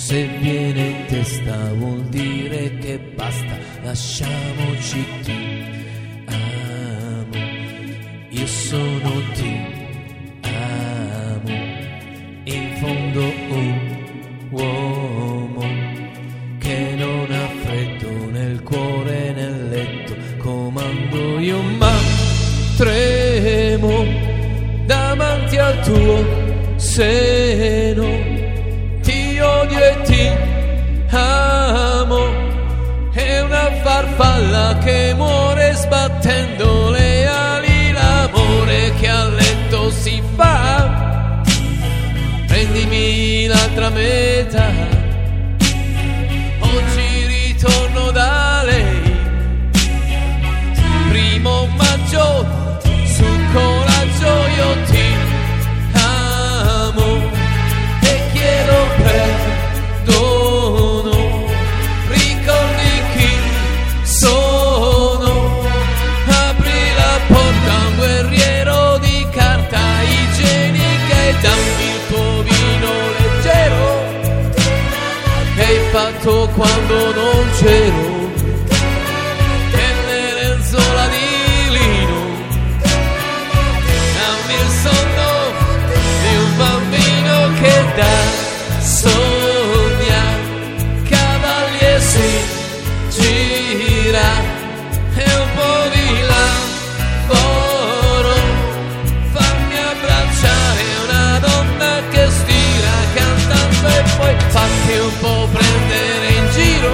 Se viene in testa vuol dire che basta, lasciamoci, ti amo, io sono ti amo, in fondo un uomo che non ha freddo nel cuore nel letto, comando io ma tremo davanti al tuo seno, ti odio e ti amo, è una farfalla che muore sbattendo le ali, l'amore che a letto si fa, prendimi l'altra metà, oggi ritorno da lei, primo maggio, sul coraggio io ti amo e chiedo perdono, ricordi chi sono, apri la porta a un guerriero di carta igienica e dammi il tuo vino leggero che hai fatto quando non c'ero, e le lenzuola di lino, dammi il sonno di un bambino che da sogna, cavalier si gira e un po' di lavoro, fammi abbracciare una donna che stira cantando e poi fatti un po' prendere in giro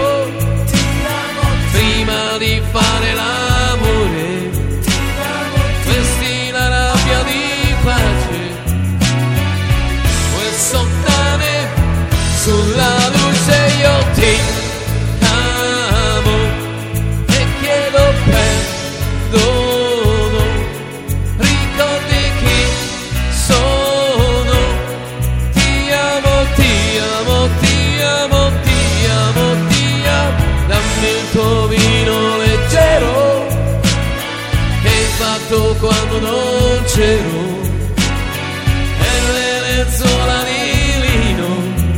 prima di fare l'amore, vesti la rabbia di pace, quel sottane sulla luce io ti amo e chiedo perdono, ricordi chi sono, ti amo, ti amo, ti amo, ti amo, ti amo, dammi il tuo vino leggero che hai fatto quando non c'ero, e le lenzuola di lino,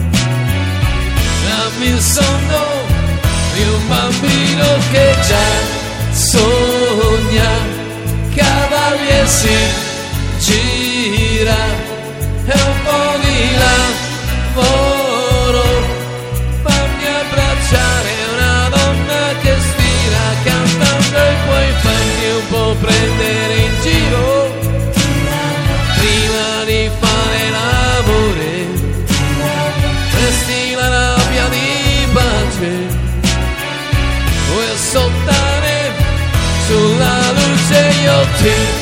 dammi il sonno di un bambino che già sogna, cavalier si gira e un po' di lavoro, fammi abbracciare una donna che stira cantando e poi fammi un po' prendere in giro prima di fare l'amore, vesti la rabbia di pace, quel sottane sulla luce io ti